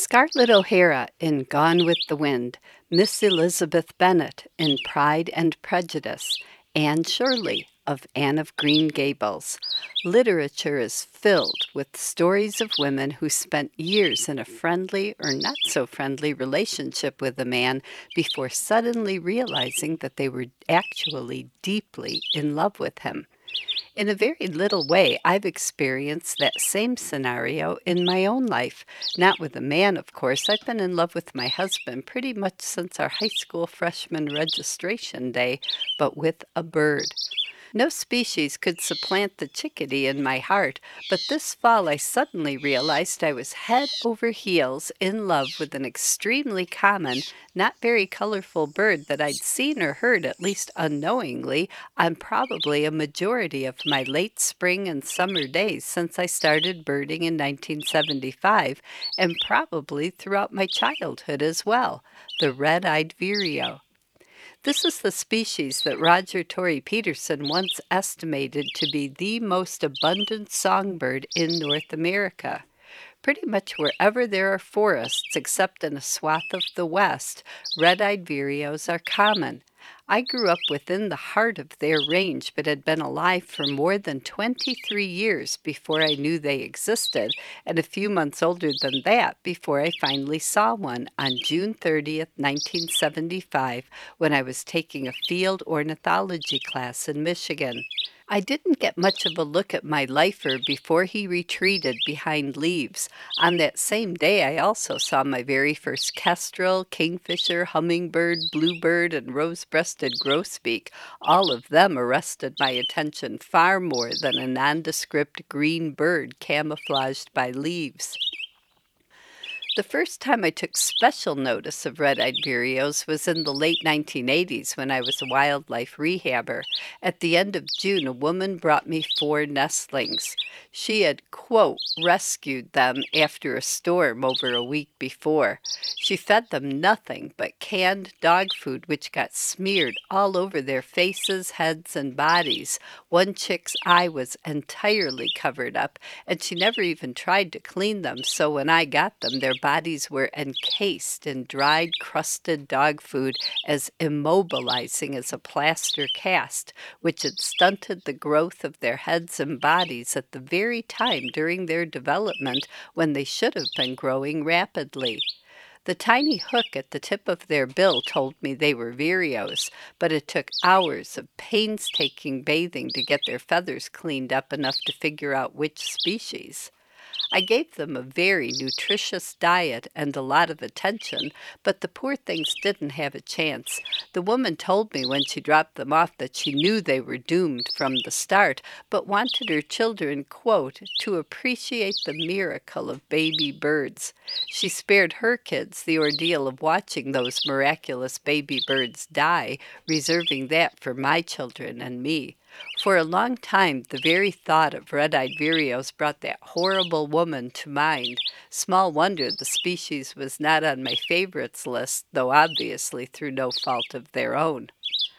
Scarlett O'Hara in Gone with the Wind, Miss Elizabeth Bennet in Pride and Prejudice, Anne Shirley of Anne of Green Gables. Literature is filled with stories of women who spent years in a friendly or not so friendly relationship with a man before suddenly realizing that they were actually deeply in love with him. In a very little way, I've experienced that same scenario in my own life. Not with a man, of course. I've been in love with my husband pretty much since our high school freshman registration day, but with a bird. No species could supplant the chickadee in my heart, but this fall I suddenly realized I was head over heels in love with an extremely common, not very colorful bird that I'd seen or heard, at least unknowingly, on probably a majority of my late spring and summer days since I started birding in 1975, and probably throughout my childhood as well, the red-eyed vireo. This is the species that Roger Tory Peterson once estimated to be the most abundant songbird in North America. Pretty much wherever there are forests, except in a swath of the West, red-eyed vireos are common. I grew up within the heart of their range, but had been alive for more than 23 years before I knew they existed, and a few months older than that before I finally saw one on June 30th, 1975, when I was taking a field ornithology class in Michigan. I didn't get much of a look at my lifer before he retreated behind leaves. On that same day, I also saw my very first kestrel, kingfisher, hummingbird, bluebird, and rose-breasted grosbeak. All of them arrested my attention far more than a nondescript green bird camouflaged by leaves. The first time I took special notice of red-eyed vireos was in the late 1980s when I was a wildlife rehabber. At the end of June, a woman brought me 4 nestlings. She had, quote, rescued them after a storm over a week before. She fed them nothing but canned dog food, which got smeared all over their faces, heads, and bodies. One chick's eye was entirely covered up, and she never even tried to clean them, so when I got them, their bodies were encased in dried, crusted dog food as immobilizing as a plaster cast, which had stunted the growth of their heads and bodies at the very time during their development when they should have been growing rapidly. The tiny hook at the tip of their bill told me they were vireos, but it took hours of painstaking bathing to get their feathers cleaned up enough to figure out which species. I gave them a very nutritious diet and a lot of attention, but the poor things didn't have a chance. The woman told me when she dropped them off that she knew they were doomed from the start, but wanted her children, quote, to appreciate the miracle of baby birds. She spared her kids the ordeal of watching those miraculous baby birds die, reserving that for my children and me. For a long time, the very thought of red-eyed vireos brought that horrible woman to mind. Small wonder the species was not on my favorites list, though obviously through no fault of their own.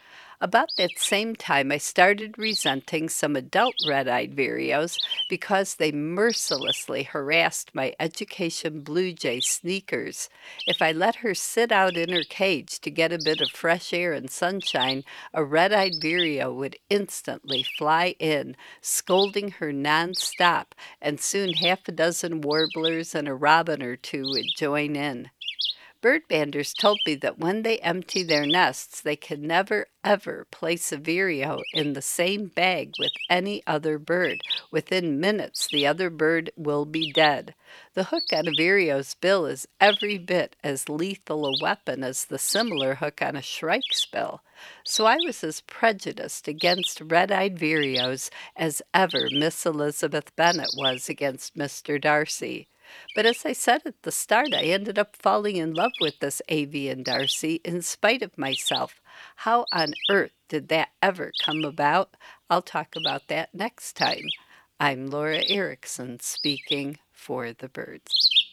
About that same time, I started resenting some adult red-eyed vireos because they mercilessly harassed my education blue jay Sneakers. If I let her sit out in her cage to get a bit of fresh air and sunshine, a red-eyed vireo would instantly fly in, scolding her nonstop, and soon half a dozen warblers and a robin or two would join in. Birdbanders told me that when they empty their nests, they can never, ever place a vireo in the same bag with any other bird. Within minutes, the other bird will be dead. The hook on a vireo's bill is every bit as lethal a weapon as the similar hook on a shrike's bill. So I was as prejudiced against red-eyed vireos as ever Miss Elizabeth Bennet was against Mr. Darcy. But as I said at the start, I ended up falling in love with this avian Darcy in spite of myself. How on earth did that ever come about? I'll talk about that next time. I'm Laura Erickson, speaking for the birds.